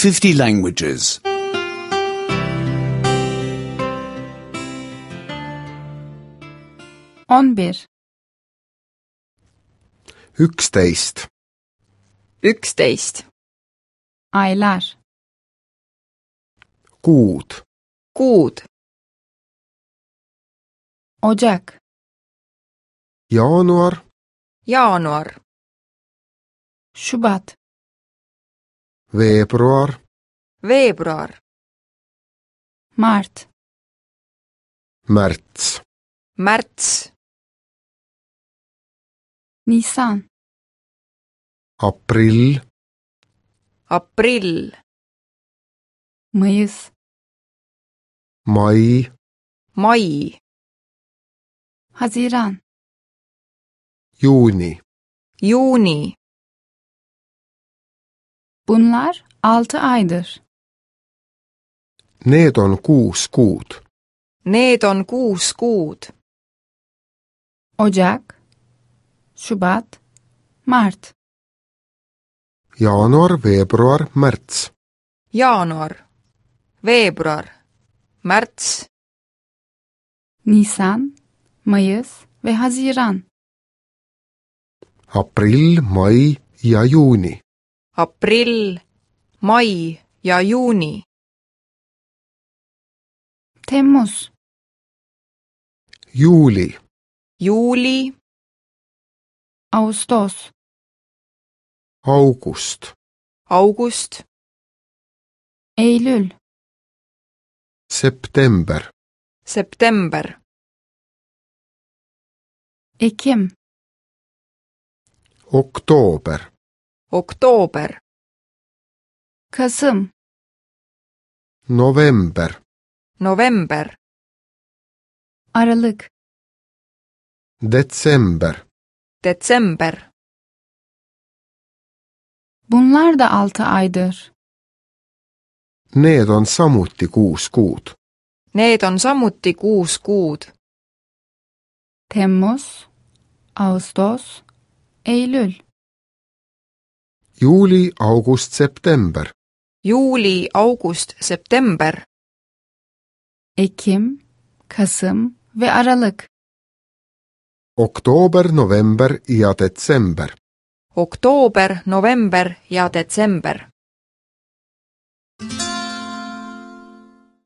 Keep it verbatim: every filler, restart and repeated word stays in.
fifty languages. on bir. üksteist, üksteist, Aylar. kuud, kuud, Ocak. jaanuar, jaanuar, Şubat. veebruar, veebruar, Mart. märts, märts, Nisan. aprill, aprill, Mayıs. mai, mai, Haziran. juuni, juuni. Bunlar altı aydır. need on kuus kuud. Need on kuus kuud. Ocak. Şubat. Mart. jaanuar, veebruar, märts, jaanuar, veebruar, märts, Nisan. Mayıs ve Haziran. aprill, mai ja juuni. aprill, mai ja juuni. Temmuz. juuli, juuli, Ağustos. august, august, Eylül. september, september, Ekim. oktoober, oktoober, Kasım. november, november, Aralık. detsember, detsember. Bunlar da altı aydır. need on samuti kuus kuud. Need on samuti kuus kuud. Temmuz. Ağustos. Eylül. juuli, august, september, juuli, august, september, Ekim. Kasım ve Aralık. oktoober, november ja detsember. oktoober, november ja detsember.